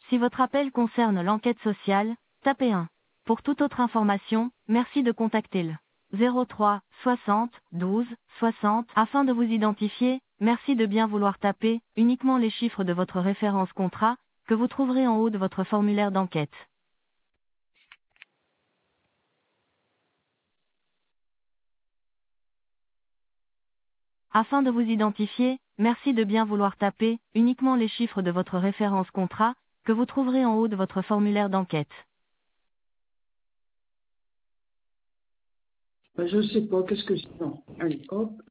Si votre appel concerne l'enquête sociale, tapez 1. Pour toute autre information, merci de contacter le 03 60 12 60. Afin de vous identifier, merci de bien vouloir taper uniquement les chiffres de votre référence contrat, que vous trouverez en haut de votre formulaire d'enquête. Afin de vous identifier, merci de bien vouloir taper uniquement les chiffres de votre référence contrat, que vous trouverez en haut de votre formulaire d'enquête. Ben, je sais pas, qu'est-ce que c'est? Non, allez, hop.